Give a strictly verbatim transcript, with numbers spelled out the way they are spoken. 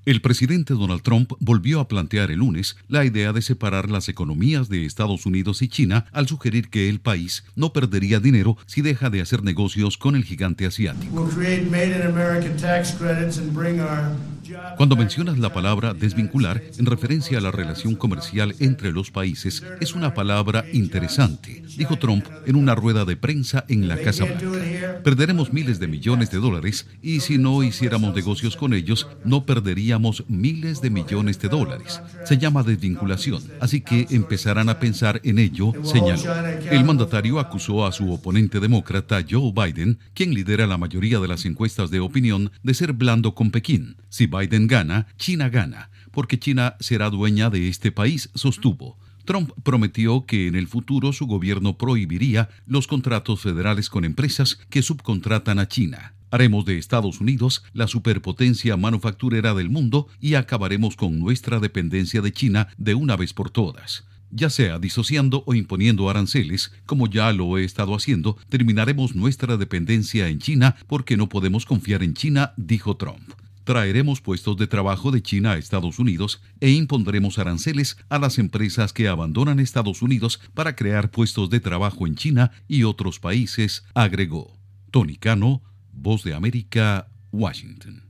El presidente Donald Trump volvió a plantear el lunes la idea de separar las economías de Estados Unidos y China al sugerir que el país no perdería dinero si deja de hacer negocios con el gigante asiático. Cuando mencionas la palabra desvincular en referencia a la relación comercial entre los países, es una palabra interesante, dijo Trump en una rueda de prensa en la Casa Blanca. Perderemos miles de millones de dólares y si no hiciéramos negocios con ellos, no perderíamos miles de millones de dólares. Se llama desvinculación, así que empezarán a pensar en ello, señaló. El mandatario acusó a su oponente demócrata Joe Biden, quien lidera la mayoría de las encuestas de opinión, de ser blando con Pekín. Si Biden gana, China gana, porque China será dueña de este país, sostuvo. Trump prometió que en el futuro su gobierno prohibiría los contratos federales con empresas que subcontratan a China. Haremos de Estados Unidos la superpotencia manufacturera del mundo y acabaremos con nuestra dependencia de China de una vez por todas. Ya sea disociando o imponiendo aranceles, como ya lo he estado haciendo, terminaremos nuestra dependencia en China porque no podemos confiar en China, dijo Trump. Traeremos puestos de trabajo de China a Estados Unidos e impondremos aranceles a las empresas que abandonan Estados Unidos para crear puestos de trabajo en China y otros países, agregó. Tony Cano, Voz de América, Washington.